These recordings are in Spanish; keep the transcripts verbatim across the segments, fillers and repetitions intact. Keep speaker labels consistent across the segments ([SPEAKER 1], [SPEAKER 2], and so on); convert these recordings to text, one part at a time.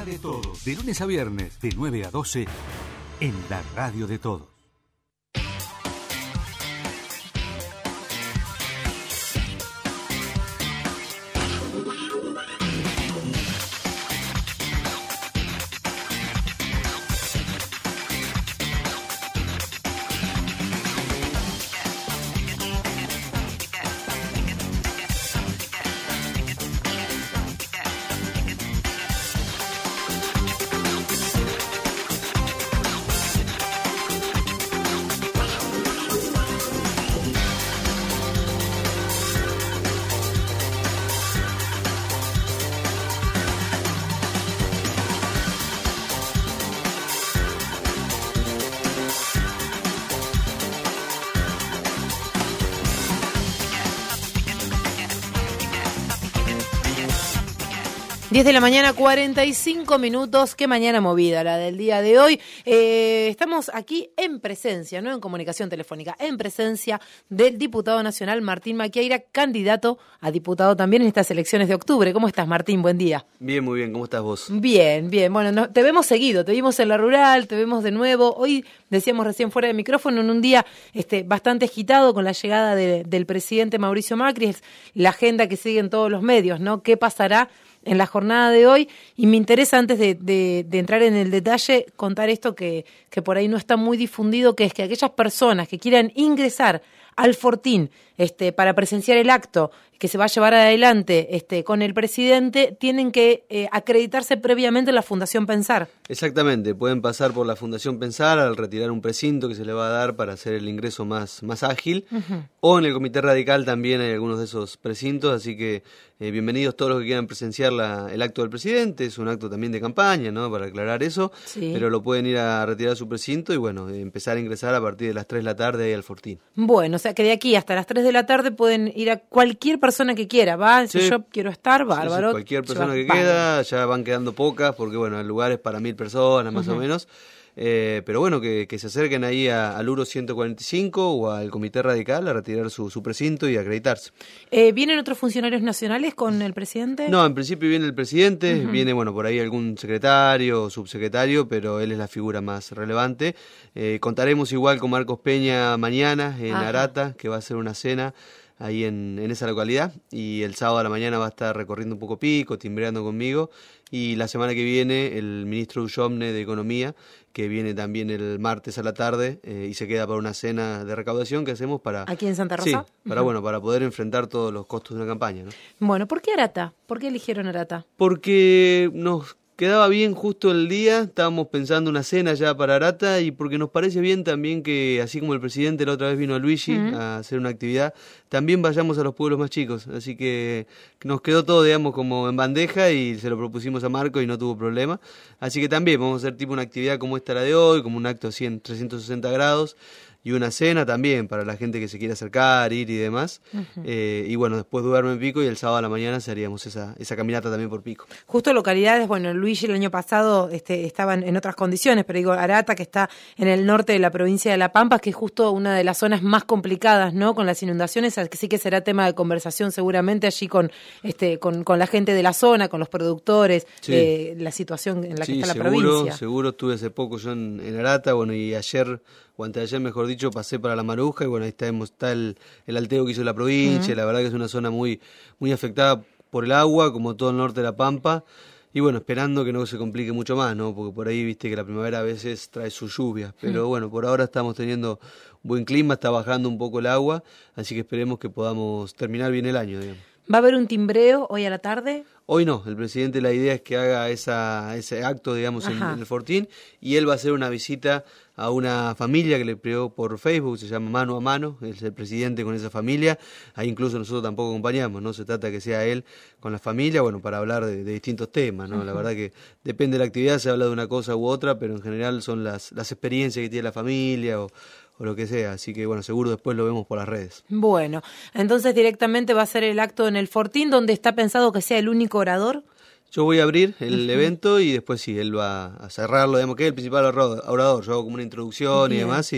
[SPEAKER 1] Habla de todo. De lunes a viernes, de nueve a doce, en la radio de todos.
[SPEAKER 2] diez de la mañana, cuarenta y cinco minutos. Qué mañana movida la del día de hoy. Eh, estamos aquí en presencia, no en comunicación telefónica, en presencia del diputado nacional Martín Maquieira, candidato a diputado también en estas elecciones de octubre. ¿Cómo estás, Martín? Buen día.
[SPEAKER 3] Bien, muy bien. ¿Cómo estás vos?
[SPEAKER 2] Bien, bien. Bueno, no, te vemos seguido, te vimos en la rural, te vemos de nuevo. Hoy, decíamos recién fuera de micrófono, en un día este, bastante agitado con la llegada de, del presidente Mauricio Macri, es la agenda que siguen todos los medios, ¿no? ¿Qué pasará en la jornada de hoy? Y me interesa, antes de, de, de entrar en el detalle, contar esto que, que por ahí no está muy difundido, que es que aquellas personas que quieran ingresar al Fortín este, para presenciar el acto que se va a llevar adelante este, con el presidente, tienen que eh, acreditarse previamente en la Fundación Pensar.
[SPEAKER 3] Exactamente, pueden pasar por la Fundación Pensar al retirar un precinto que se le va a dar para hacer el ingreso más, más ágil, uh-huh. o en el Comité Radical también hay algunos de esos precintos, así que eh, bienvenidos todos los que quieran presenciar la, el acto del presidente. Es un acto también de campaña, ¿no?, para aclarar eso, sí. Pero lo pueden ir a retirar su precinto y bueno, empezar a ingresar a partir de las tres de la tarde ahí al Fortín.
[SPEAKER 2] Bueno, o sea que de aquí hasta las tres de la tarde pueden ir a cualquier persona que quiera, va, si sí. yo quiero estar, bárbaro.
[SPEAKER 3] Sí, sí, cualquier persona que queda, ya van quedando pocas, porque bueno, el lugar es para mil personas más uh-huh. o menos, eh, pero bueno, que, que se acerquen ahí a, al Uro ciento cuarenta y cinco o al Comité Radical a retirar su, su precinto y acreditarse.
[SPEAKER 2] Eh, ¿Vienen otros funcionarios nacionales con el presidente?
[SPEAKER 3] No, en principio viene el presidente, uh-huh. viene bueno por ahí algún secretario o subsecretario, pero él es la figura más relevante. Eh, contaremos igual con Marcos Peña mañana en Ajá. Arata, que va a ser una cena ahí en, en esa localidad, y el sábado a la mañana va a estar recorriendo un poco Pico, timbreando conmigo, y la semana que viene el ministro Ullomne de Economía, que viene también el martes a la tarde eh, y se queda para una cena de recaudación que hacemos para...
[SPEAKER 2] ¿Aquí en Santa Rosa?
[SPEAKER 3] Sí, para, uh-huh. bueno, para poder enfrentar todos los costos de una campaña, ¿no?
[SPEAKER 2] Bueno, ¿por qué Arata? ¿Por qué eligieron Arata?
[SPEAKER 3] Porque nos quedaba bien justo el día, estábamos pensando una cena ya para Arata, y porque nos parece bien también que, así como el presidente la otra vez vino a Luigi uh-huh. a hacer una actividad, también vayamos a los pueblos más chicos, así que nos quedó todo, digamos, como en bandeja, y se lo propusimos a Marco y no tuvo problema, así que también vamos a hacer tipo una actividad como esta la de hoy, como un acto así en trescientos sesenta grados, y una cena también para la gente que se quiera acercar, ir y demás. Uh-huh. Eh, y bueno, después duerme en Pico y el sábado a la mañana haríamos esa, esa caminata también por Pico.
[SPEAKER 2] Justo localidades, bueno, Luigi el año pasado este, estaban en otras condiciones, pero digo, Arata, que está en el norte de la provincia de La Pampa, que es justo una de las zonas más complicadas, ¿no?, con las inundaciones, que sí que será tema de conversación seguramente allí con este con, con la gente de la zona, con los productores, sí. eh, la situación en la
[SPEAKER 3] sí,
[SPEAKER 2] que está
[SPEAKER 3] seguro,
[SPEAKER 2] la provincia.
[SPEAKER 3] Seguro, estuve hace poco yo en, en Arata, bueno, y ayer... o antes de ayer, mejor dicho, pasé para La Maruja y bueno, ahí está, está el, el alteo que hizo la provincia, uh-huh. la verdad que es una zona muy, muy afectada por el agua, como todo el norte de La Pampa, y bueno, esperando que no se complique mucho más, ¿no?, porque por ahí viste que la primavera a veces trae sus lluvias, pero uh-huh. bueno, por ahora estamos teniendo buen clima, está bajando un poco el agua, así que esperemos que podamos terminar bien el año, digamos.
[SPEAKER 2] ¿Va a haber un timbreo hoy a la tarde?
[SPEAKER 3] Hoy no, el presidente, la idea es que haga esa, ese acto, digamos, en, en el Fortín, y él va a hacer una visita a una familia que le creó por Facebook, se llama Mano a Mano, es el presidente con esa familia, ahí incluso nosotros tampoco acompañamos, no se trata que sea él con la familia, bueno, para hablar de, de distintos temas, ¿no? Uh-huh. La verdad que depende de la actividad, se habla de una cosa u otra, pero en general son las, las experiencias que tiene la familia o... o lo que sea, así que bueno, seguro después lo vemos por las redes.
[SPEAKER 2] Bueno, entonces directamente va a ser el acto en el Fortín, donde está pensado que sea el único orador.
[SPEAKER 3] Yo voy a abrir el uh-huh. evento y después sí, él va a cerrarlo, digamos que es el principal orador, yo hago como una introducción Bien. y demás, y,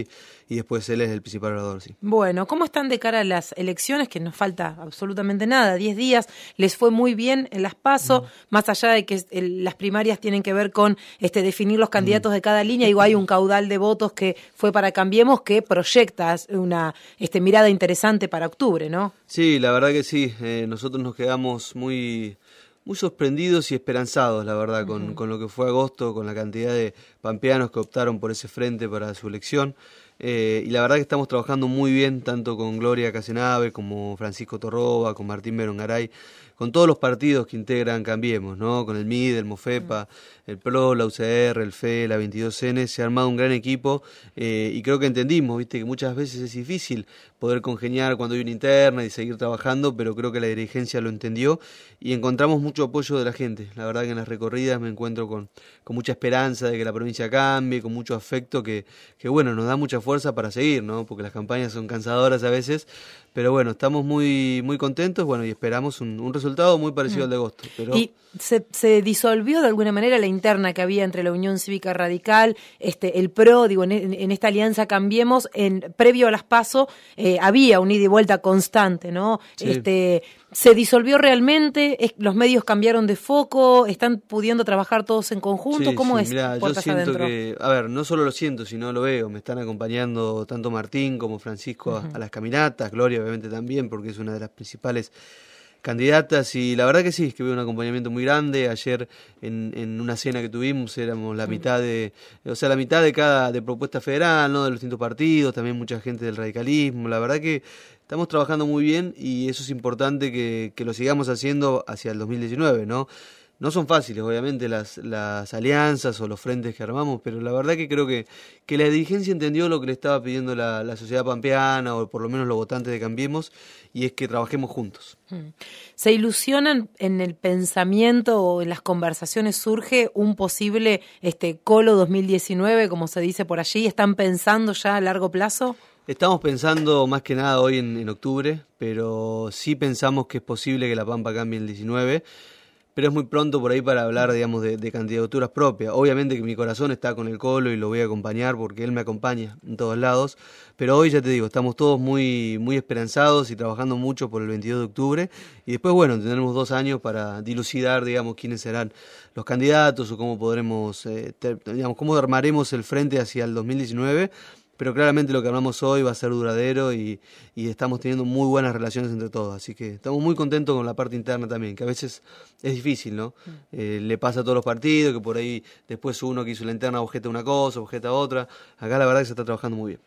[SPEAKER 3] y después él es el principal orador, sí.
[SPEAKER 2] Bueno, ¿cómo están de cara a las elecciones? Que nos falta absolutamente nada, diez días, les fue muy bien en las PASO, mm. más allá de que el, las primarias tienen que ver con este, definir los candidatos mm. de cada línea, digo, hay un caudal de votos que fue para Cambiemos que proyecta una este, mirada interesante para octubre, ¿no?
[SPEAKER 3] Sí, la verdad que sí, eh, nosotros nos quedamos muy... muy sorprendidos y esperanzados, la verdad, con, uh-huh. con lo que fue agosto, con la cantidad de pampeanos que optaron por ese frente para su elección. Eh, y la verdad que estamos trabajando muy bien, tanto con Gloria Casenave, como Francisco Torroba, con Martín Berongaray, con todos los partidos que integran Cambiemos, ¿no? Con el M I D, el MOFEPA, el P R O, la U C R, el F E, la veintidós ene, se ha armado un gran equipo eh, y creo que entendimos, viste, que muchas veces es difícil poder congeniar cuando hay una interna y seguir trabajando, pero creo que la dirigencia lo entendió y encontramos mucho apoyo de la gente. La verdad que en las recorridas me encuentro con, con mucha esperanza de que la provincia cambie, con mucho afecto que, que bueno, nos da mucha fuerza para seguir, ¿no? Porque las campañas son cansadoras a veces, pero bueno, estamos muy muy contentos, bueno, y esperamos un, un resultado muy parecido mm. al de agosto. Pero...
[SPEAKER 2] ¿Y se, se disolvió de alguna manera la interna que había entre la Unión Cívica Radical, este el P R O, digo, en, en esta alianza Cambiemos, en previo a las PASO eh, había un ida y vuelta constante, ¿no? Sí. Este, ¿se disolvió realmente? ¿Los medios cambiaron de foco? ¿Están pudiendo trabajar todos en conjunto?
[SPEAKER 3] Sí,
[SPEAKER 2] ¿Cómo
[SPEAKER 3] sí,
[SPEAKER 2] es?
[SPEAKER 3] Mirá, yo siento adentro? que, a ver, no solo lo siento, sino lo veo, me están acompañando tanto Martín como Francisco uh-huh. a, a las caminatas, Gloria obviamente también, porque es una de las principales candidatas, y la verdad que sí, es que veo un acompañamiento muy grande. Ayer en, en una cena que tuvimos éramos la mitad de, o sea, la mitad de cada de propuesta federal, ¿no? De los distintos partidos, también mucha gente del radicalismo. La verdad que estamos trabajando muy bien y eso es importante que, que lo sigamos haciendo hacia el dos mil diecinueve, ¿no? No son fáciles, obviamente, las, las alianzas o los frentes que armamos, pero la verdad que creo que, que la dirigencia entendió lo que le estaba pidiendo la, la sociedad pampeana, o por lo menos los votantes de Cambiemos, y es que trabajemos juntos.
[SPEAKER 2] ¿Se ilusionan en el pensamiento o en las conversaciones surge un posible este Colo dos mil diecinueve, como se dice por allí? ¿Están pensando ya a largo plazo?
[SPEAKER 3] Estamos pensando más que nada hoy en, en octubre, pero sí pensamos que es posible que la Pampa cambie en el diecinueve, pero es muy pronto por ahí para hablar, digamos, de, de candidaturas propias. Obviamente que mi corazón está con el Colo y lo voy a acompañar porque él me acompaña en todos lados, pero hoy ya te digo, estamos todos muy muy esperanzados y trabajando mucho por el veintidós de octubre, y después, bueno, tendremos dos años para dilucidar, digamos, quiénes serán los candidatos o cómo podremos, eh, ter, digamos, cómo armaremos el frente hacia el dos mil diecinueve, pero claramente lo que hablamos hoy va a ser duradero y, y estamos teniendo muy buenas relaciones entre todos, así que estamos muy contentos con la parte interna también, que a veces es difícil, ¿no? Eh, le pasa a todos los partidos, que por ahí después uno que hizo la interna objeta una cosa, objeta otra. Acá la verdad que se está trabajando muy bien.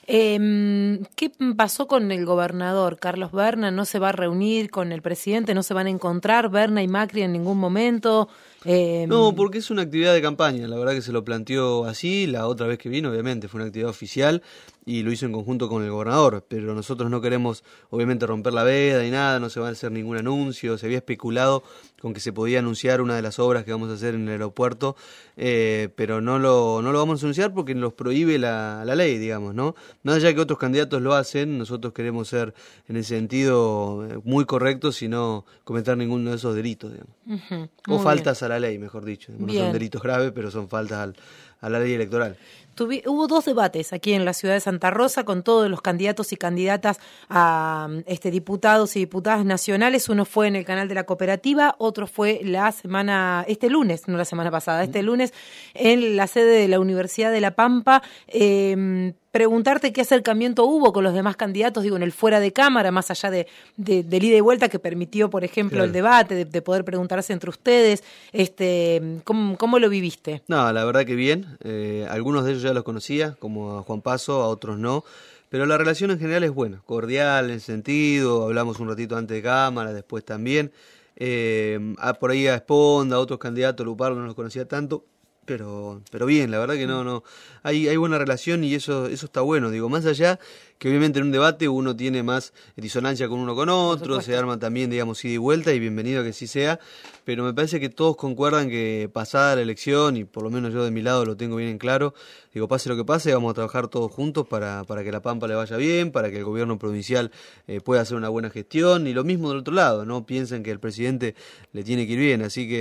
[SPEAKER 2] Eh, ¿Qué pasó con el gobernador? Carlos Berna no se va a reunir con el presidente, no se van a encontrar Berna y Macri en ningún momento. Eh,
[SPEAKER 3] no, porque es una actividad de campaña, la verdad que se lo planteó así, la otra vez que vino obviamente fue una actividad oficial y lo hizo en conjunto con el gobernador, pero nosotros no queremos obviamente romper la veda ni nada, no se va a hacer ningún anuncio. Se había especulado con que se podía anunciar una de las obras que vamos a hacer en el aeropuerto, eh, pero no lo no lo vamos a anunciar porque nos prohíbe la, la ley, digamos, ¿no? Más allá que otros candidatos lo hacen, nosotros queremos ser en ese sentido muy correctos y no cometer ninguno de esos delitos, digamos. Uh-huh, o faltas bien. A la ley, mejor dicho. No bien. Son delitos graves, pero son faltas al, a la ley electoral.
[SPEAKER 2] Tuvi, hubo dos debates aquí en la ciudad de Santa Rosa con todos los candidatos y candidatas a este, diputados y diputadas nacionales. Uno fue en el canal de la cooperativa, otro fue la semana, este lunes, no la semana pasada, este lunes en la sede de la Universidad de La Pampa. Eh, preguntarte qué acercamiento hubo con los demás candidatos, digo, en el fuera de cámara, más allá de, de, del ida y vuelta que permitió, por ejemplo, claro. el debate, de, de poder preguntarse entre ustedes. Este, ¿cómo, cómo lo viviste?
[SPEAKER 3] No, la verdad que bien. Eh, algunos de ellos ya los conocía, como a Juan Paso, a otros no. Pero la relación en general es buena, cordial en el sentido, hablamos un ratito antes de cámara, después también. Eh, a, por ahí a Esponda, a otros candidatos, Lupardo no los conocía tanto. Pero, pero bien, la verdad que no, no, hay, hay buena relación y eso, eso está bueno, digo, más allá que obviamente en un debate uno tiene más disonancia con uno con otro, se arma también, digamos, ida y vuelta, y bienvenido que sí sea, pero me parece que todos concuerdan que pasada la elección, y por lo menos yo de mi lado lo tengo bien en claro, digo, pase lo que pase, vamos a trabajar todos juntos para, para que la Pampa le vaya bien, para que el gobierno provincial eh, pueda hacer una buena gestión, y lo mismo del otro lado, no piensen que el presidente le tiene que ir bien, así que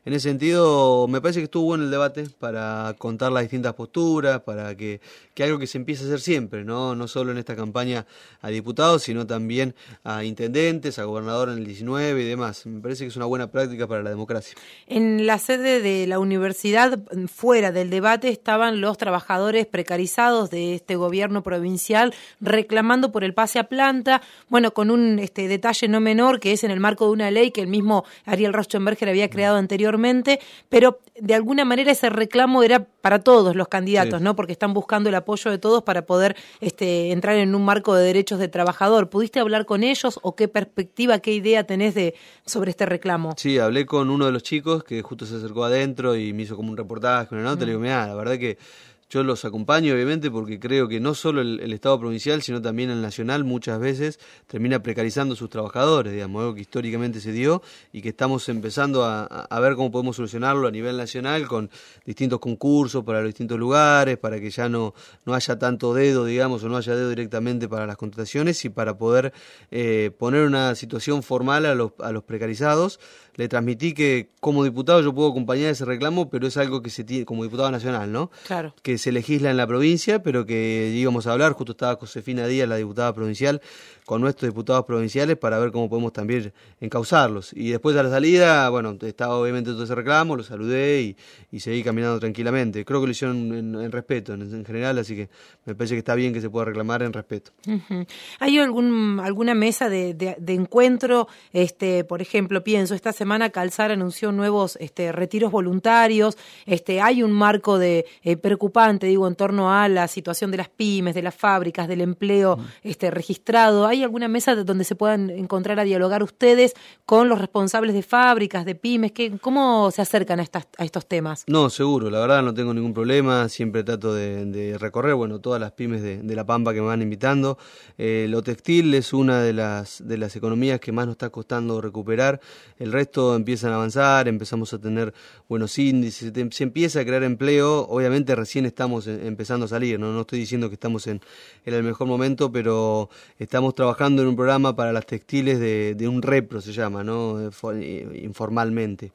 [SPEAKER 3] en ese sentido me parece que estuvo bueno el debate para contar las distintas posturas, para que, que algo que se empiece a hacer siempre, ¿no? No solo en esta campaña a diputados, sino también a intendentes, a gobernador en el diecinueve y demás. Me parece que es una buena práctica para la democracia.
[SPEAKER 2] En la sede de la universidad, fuera del debate, estaban los trabajadores precarizados de este gobierno provincial reclamando por el pase a planta, bueno, con un este, detalle no menor, que es en el marco de una ley que el mismo Ariel Rauschenberger había creado anteriormente, pero de alguna manera ese reclamo era para todos los candidatos, sí, ¿no? Porque están buscando el apoyo de todos para poder este, entrar en un marco de derechos de trabajador. ¿Pudiste hablar con ellos o qué perspectiva, qué idea tenés de sobre este reclamo?
[SPEAKER 3] Sí, hablé con uno de los chicos que justo se acercó adentro y me hizo como un reportaje, una nota, mm. le digo, mirá, la verdad que yo los acompaño obviamente porque creo que no solo el, el Estado provincial, sino también el nacional muchas veces termina precarizando a sus trabajadores, digamos, algo que históricamente se dio y que estamos empezando a, a ver cómo podemos solucionarlo a nivel nacional con distintos concursos para los distintos lugares, para que ya no, no haya tanto dedo, digamos, o no haya dedo directamente para las contrataciones y para poder eh, poner una situación formal a los, a los precarizados. Le transmití que como diputado yo puedo acompañar ese reclamo, pero es algo que se tiene como diputado nacional, ¿no?
[SPEAKER 2] Claro.
[SPEAKER 3] Que se legisla en la provincia, pero que íbamos a hablar, justo estaba Josefina Díaz, la diputada provincial, con nuestros diputados provinciales para ver cómo podemos también encauzarlos. Y después a la salida, bueno, estaba obviamente todo ese reclamo, lo saludé y, y seguí caminando tranquilamente. Creo que lo hicieron en, en respeto en, en general, así que me parece que está bien que se pueda reclamar en respeto.
[SPEAKER 2] Uh-huh. ¿Hay algún alguna mesa de, de, de encuentro? Este, por ejemplo, pienso, esta semana Calzar anunció nuevos este, retiros voluntarios, este, hay un marco de eh, preocupante, digo, en torno a la situación de las pymes, de las fábricas, del empleo uh-huh. este, registrado. ¿Hay alguna mesa de donde se puedan encontrar a dialogar ustedes con los responsables de fábricas, de pymes? ¿Qué, ¿Cómo se acercan a, estas, a estos temas?
[SPEAKER 3] No, seguro, la verdad no tengo ningún problema, siempre trato de, de recorrer, bueno, todas las pymes de, de La Pampa que me van invitando. Eh, lo textil es una de las, de las economías que más nos está costando recuperar, el resto empiezan a avanzar, empezamos a tener buenos índices, se, se empieza a crear empleo, obviamente recién estamos en, empezando a salir, ¿no? No estoy diciendo que estamos en, en el mejor momento, pero estamos trabajando trabajando en un programa para las textiles de, de un repro, se llama, ¿no? Informalmente.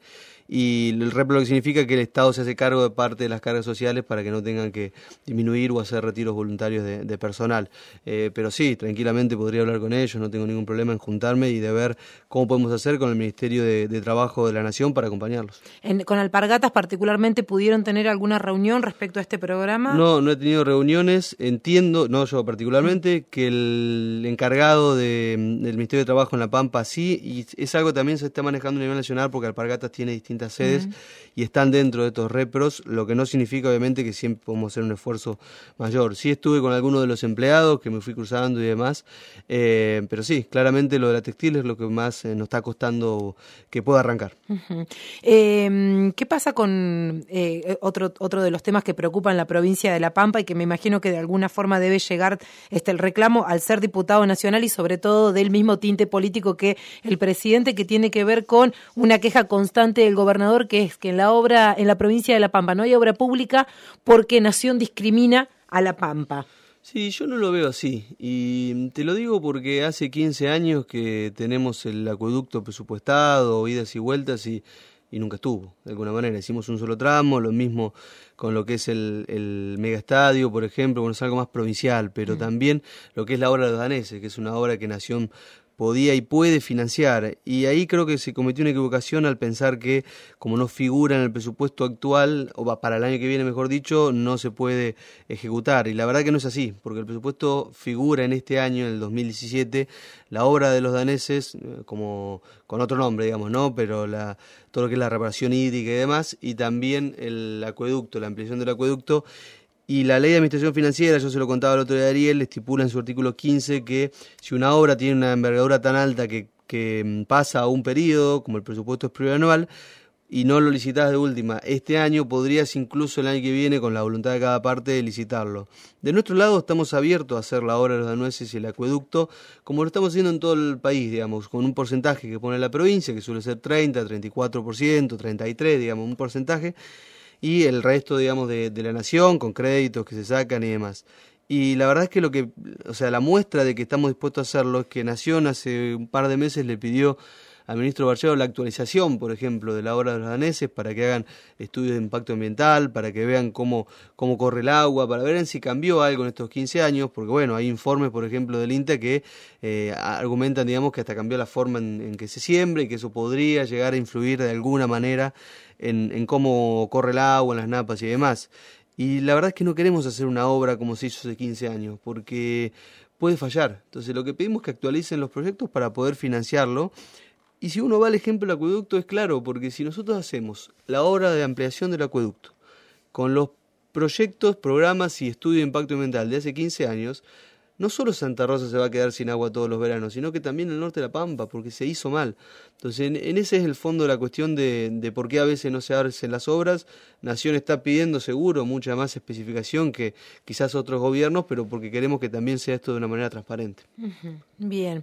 [SPEAKER 3] Y el repro lo que significa que el Estado se hace cargo de parte de las cargas sociales para que no tengan que disminuir o hacer retiros voluntarios de, de personal. Eh, pero sí, tranquilamente podría hablar con ellos, no tengo ningún problema en juntarme y de ver cómo podemos hacer con el Ministerio de, de Trabajo de la Nación para acompañarlos.
[SPEAKER 2] En, ¿Con Alpargatas particularmente pudieron tener alguna reunión respecto a este programa?
[SPEAKER 3] No, no he tenido reuniones, entiendo, no yo particularmente, que el encargado de, del Ministerio de Trabajo en La Pampa sí, y es algo que también se está manejando a nivel nacional porque Alpargatas tiene distintas sedes uh-huh. y están dentro de estos repros, lo que no significa obviamente que siempre podemos hacer un esfuerzo mayor. Sí estuve con algunos de los empleados que me fui cruzando y demás, eh, pero sí, claramente lo de la textil es lo que más eh, nos está costando que pueda arrancar.
[SPEAKER 2] Uh-huh. Eh, ¿Qué pasa con eh, otro, otro de los temas que preocupan la provincia de La Pampa y que me imagino que de alguna forma debe llegar este, el reclamo al ser diputado nacional y sobre todo del mismo tinte político que el presidente, que tiene que ver con una queja constante del gobernador, que es que en la obra, en la provincia de La Pampa no hay obra pública porque Nación discrimina a La Pampa?
[SPEAKER 3] Sí, yo no lo veo así, y te lo digo porque hace quince años que tenemos el acueducto presupuestado, idas y vueltas, y, y nunca estuvo, de alguna manera. Hicimos un solo tramo, lo mismo con lo que es el, el megaestadio, por ejemplo, bueno, es algo más provincial, pero mm. también lo que es la obra de los daneses, que es una obra que Nación podía y puede financiar, y ahí creo que se cometió una equivocación al pensar que como no figura en el presupuesto actual, o para el año que viene mejor dicho, no se puede ejecutar, y la verdad que no es así, porque el presupuesto figura en este año, en el dos mil diecisiete, la obra de los daneses, como con otro nombre, digamos, ¿no? Pero la, todo lo que es la reparación hídrica y demás, y también el acueducto, la ampliación del acueducto. Y la ley de administración financiera, yo se lo contaba el otro día a Ariel, estipula en su artículo quince que si una obra tiene una envergadura tan alta que, que pasa a un periodo, como el presupuesto es plurianual, y no lo licitás de última este año, podrías incluso el año que viene, con la voluntad de cada parte, licitarlo. De nuestro lado estamos abiertos a hacer la obra de los daneses y el acueducto, como lo estamos haciendo en todo el país, digamos, con un porcentaje que pone la provincia, que suele ser treinta, treinta y cuatro por ciento, treinta y tres por ciento, digamos, un porcentaje, y el resto, digamos, de, de la Nación, con créditos que se sacan y demás. Y la verdad es que lo que, o sea, la muestra de que estamos dispuestos a hacerlo es que Nación hace un par de meses le pidió al ministro Barcelo la actualización, por ejemplo, de la obra de los daneses para que hagan estudios de impacto ambiental, para que vean cómo, cómo corre el agua, para ver si cambió algo en estos quince años, porque bueno, hay informes, por ejemplo, del INTA que eh, argumentan, digamos, que hasta cambió la forma en, en que se siembra y que eso podría llegar a influir de alguna manera en, en cómo corre el agua, en las napas y demás. Y la verdad es que no queremos hacer una obra como se hizo hace quince años, porque puede fallar. Entonces lo que pedimos es que actualicen los proyectos para poder financiarlo. Y si uno va al ejemplo del acueducto es claro, porque si nosotros hacemos la obra de ampliación del acueducto con los proyectos, programas y estudios de impacto ambiental de hace quince años, no solo Santa Rosa se va a quedar sin agua todos los veranos, sino que también el norte de la Pampa, porque se hizo mal. Entonces, en, en ese es el fondo de la cuestión de, de por qué a veces no se hacen las obras. Nación está pidiendo seguro mucha más especificación que quizás otros gobiernos, pero porque queremos que también sea esto de una manera transparente.
[SPEAKER 2] Uh-huh. Bien.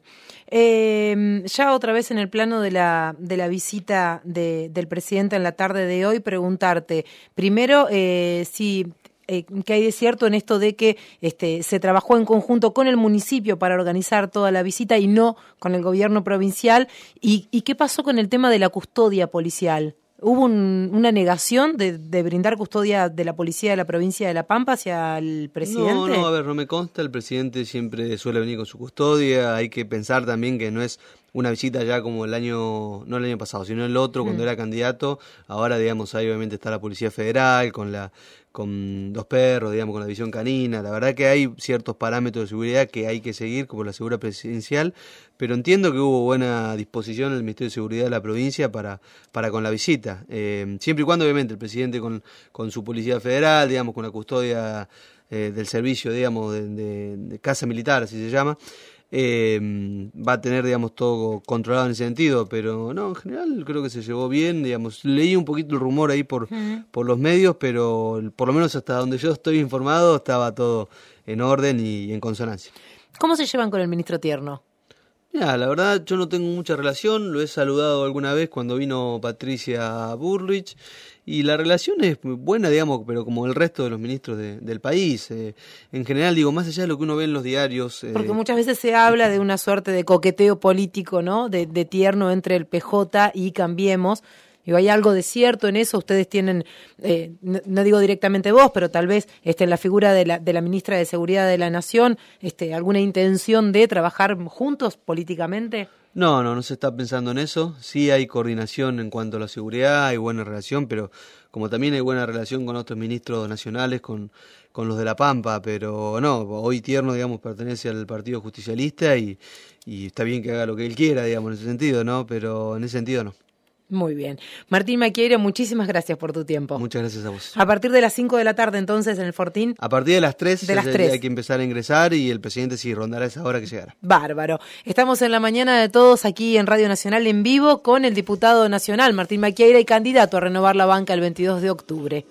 [SPEAKER 2] Eh, ya otra vez en el plano de la, de la visita de, del presidente en la tarde de hoy, preguntarte, primero, eh, si... Eh, que hay de cierto en esto de que este, se trabajó en conjunto con el municipio para organizar toda la visita y no con el gobierno provincial. ¿Y, y qué pasó con el tema de la custodia policial? ¿Hubo un, una negación de, de brindar custodia de la policía de la provincia de La Pampa hacia el presidente?
[SPEAKER 3] No, no, a ver, no me consta, el presidente siempre suele venir con su custodia, hay que pensar también que no es una visita ya como el año, no el año pasado, sino el otro, cuando mm. era candidato. Ahora, digamos, ahí obviamente está la Policía Federal, con la con dos perros, digamos, con la visión canina. La verdad que hay ciertos parámetros de seguridad que hay que seguir, como la seguridad presidencial, pero entiendo que hubo buena disposición en el Ministerio de Seguridad de la provincia para, para con la visita. Eh, siempre y cuando, obviamente, el presidente con, con su Policía Federal, digamos, con la custodia eh, del servicio, digamos, de, de, de casa militar, así se llama, Eh, va a tener, digamos, todo controlado en ese sentido, pero no, en general creo que se llevó bien, digamos, leí un poquito el rumor ahí por, uh-huh. por los medios, pero por lo menos hasta donde yo estoy informado estaba todo en orden y, y en consonancia.
[SPEAKER 2] ¿Cómo se llevan con el ministro Tierno?
[SPEAKER 3] Ya, la verdad yo no tengo mucha relación, lo he saludado alguna vez cuando vino Patricia Bullrich y la relación es buena, digamos, pero como el resto de los ministros de, del país. Eh, en general, digo, más allá de lo que uno ve en los diarios... Eh,
[SPEAKER 2] Porque muchas veces se habla de una suerte de coqueteo político, ¿no? De, de Tierno entre el P J y Cambiemos. Digo, ¿hay algo de cierto en eso? Ustedes tienen, eh, no, no digo directamente vos, pero tal vez este, en la figura de la, de la ministra de Seguridad de la Nación, este, ¿alguna intención de trabajar juntos políticamente?
[SPEAKER 3] No, no, no se está pensando en eso. Sí hay coordinación en cuanto a la seguridad, hay buena relación, pero como también hay buena relación con otros ministros nacionales, con, con los de La Pampa, pero no, hoy Tierno, digamos, pertenece al Partido Justicialista y, y está bien que haga lo que él quiera, digamos, en ese sentido, ¿no? Pero en ese sentido no.
[SPEAKER 2] Muy bien. Martín Maquieira, muchísimas gracias por tu tiempo.
[SPEAKER 3] Muchas gracias a vos.
[SPEAKER 2] A partir de las cinco de la tarde, entonces, en el Fortín.
[SPEAKER 3] A partir de las tres,
[SPEAKER 2] de las tres.
[SPEAKER 3] Hay que empezar a ingresar y el presidente sí rondará esa hora que llegará.
[SPEAKER 2] Bárbaro. Estamos en la mañana de todos aquí en Radio Nacional en vivo con el diputado nacional Martín Maquieira y candidato a renovar la banca el veintidós de octubre.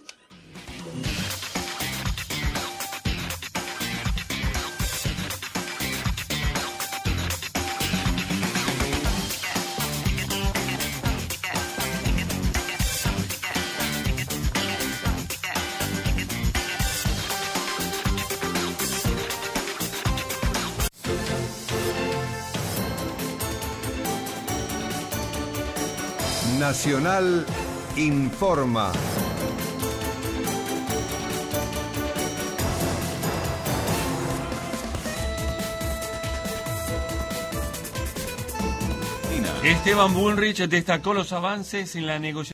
[SPEAKER 4] Nacional informa.
[SPEAKER 5] Esteban Bullrich destacó los avances en la negociación